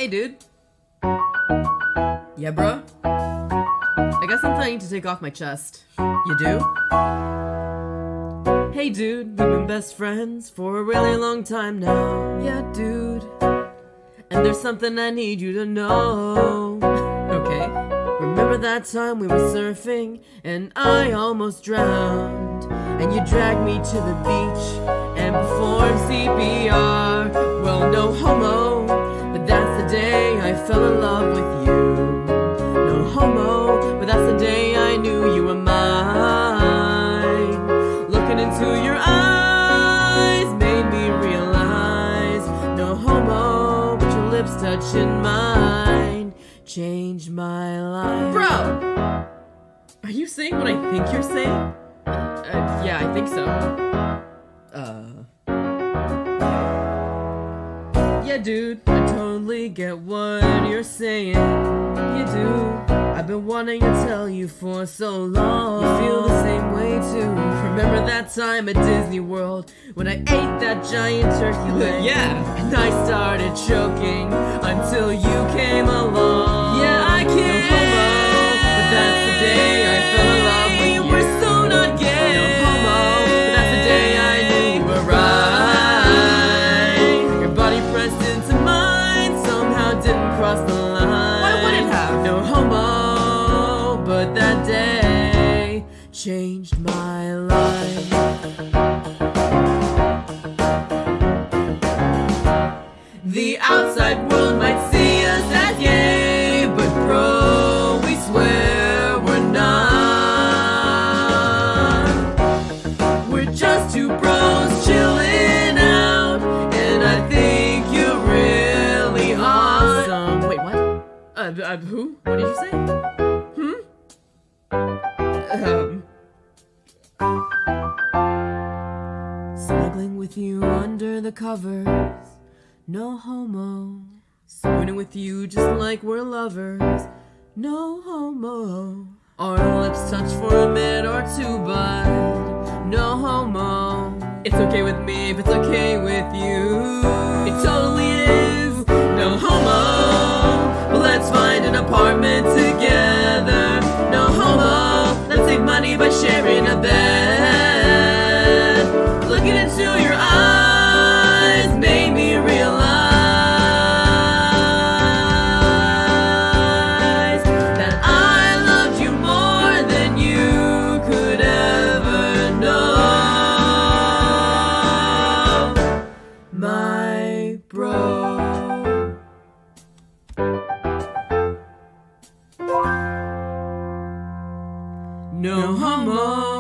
Hey, dude. Yeah, bro? I got something I need to take off my chest. You do? Hey, dude, we've been best friends for a really long time now. Yeah, dude. And there's something I need you to know. Okay. Remember that time we were surfing and I almost drowned, and you dragged me to the beach and performed CPR. Well, no homo, but that's the day I fell in love with you. No homo, but that's the day I knew you were mine. Looking into your eyes made me realize, no homo, but your lips touching mine changed my life. Bro! Are you saying what I think you're saying? Yeah, I think so. Yeah, dude, I totally get what you're saying. You do. I've been wanting to tell you for so long. You feel the same way too. Remember that time at Disney World when I ate that giant turkey leg? Yeah. And I started choking until you came along. Yeah, I can't. No homo, but that's the day I fell in love with you. We're so not gay. No homo, but that's the day I knew you were right. Your body pressed into mine, somehow didn't cross the line. Why would it have? No homo, but that day changed my life. The outside world might see us as gay, but bro, we swear we're not. We're just two bros chilling out, and I think you're really awesome. Wait, what? Who? What did you say? Snuggling with you under the covers, no homo. Spooning with you just like we're lovers, no homo. Our lips touch for a minute or two, but no homo. It's okay with me if it's okay with you. It totally is. No homo. Well, let's find an apartment together. No homo. Let's save money by sharing a bed. Looking into your eyes made me realize that I loved you more than you could ever know. My bro. No homo.